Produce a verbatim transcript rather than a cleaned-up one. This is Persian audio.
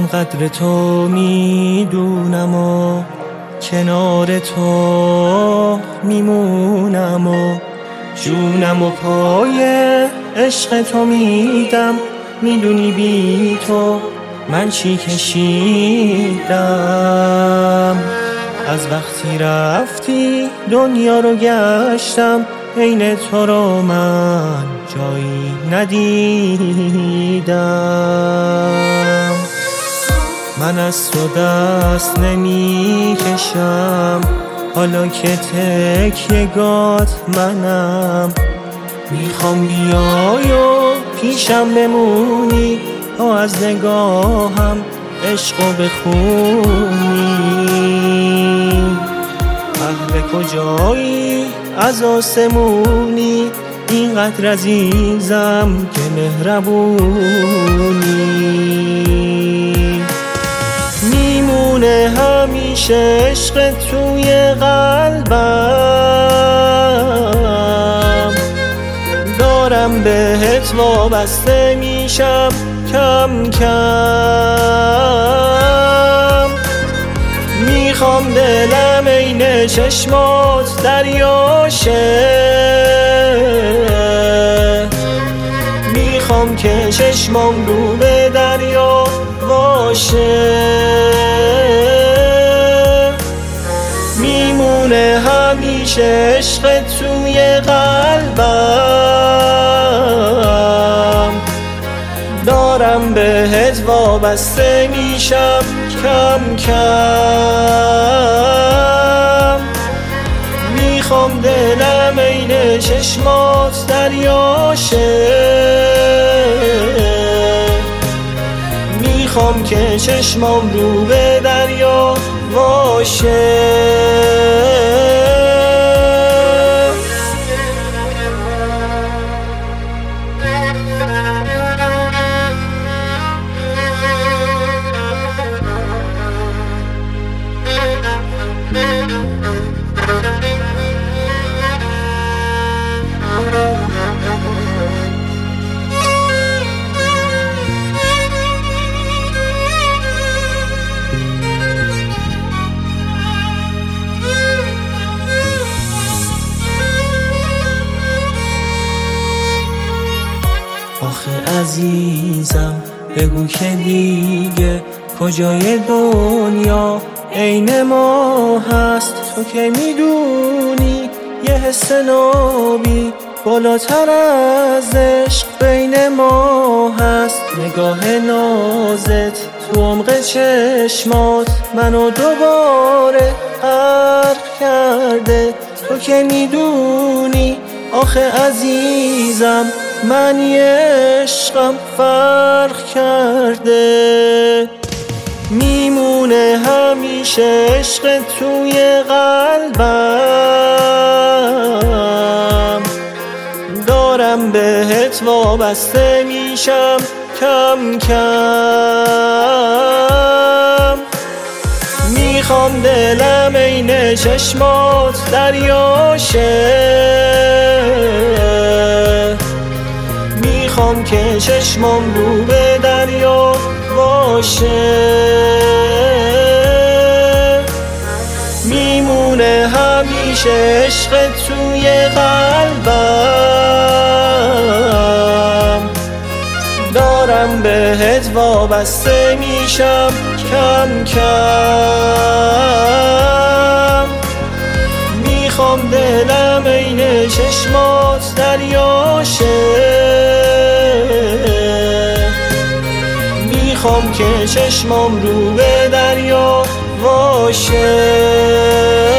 من قدر تو میدونم و کنار تو میمونم و جونم و پای عشق تو میدم. میدونی بی تو من چی کشیدم. از وقتی رفتی دنیا رو گشتم، عین تو رو من جایی ندیدم. من از تو دست نمی کشم، حالا که تکیه‌گات منم. میخوام بیای و پیشم بمونی، تا از نگاهم عشقو بخونی. اهل کجایی از آسمونی، اینقدر عزیزم که مهربونی. میمونه همیشه عشق توی قلبم، دارم بهت وابسته میشم کم کم. میخوام دلم عین چشمات دریاشه، میخوام که چشمام رو به دریا باشه. میمونه همیشه عشق توی قلبم، دارم بهت وابسته میشم کم کم. میخوام دلم عین چشمات دریاشه، میخوام که چشمام رو به دریا باشه. آخه عزیزم بگو که دیگه کجای دنیا عین ما هست. تو که میدونی یه حس نابی بالاتر از عشق بین ما هست. نگاه نازت تو عمق چشمات منو دوباره غرق کرده. تو که میدونی آخه عزیزم من یه عشقم فرق کرده. میمونه همیشه عشق توی قلبم، دارم بهت وابسته میشم کم کم. میخوام دلم عین چشمات دریاشه، میخوام که چشمام رو به دریا باشه. میمونه همیشه عشق توی قلبم، دارم بهت وابسته میشم کم کم. میخوام دلم عین چشمات دریاشه، میخوام که چشمام رو به دریا باشه.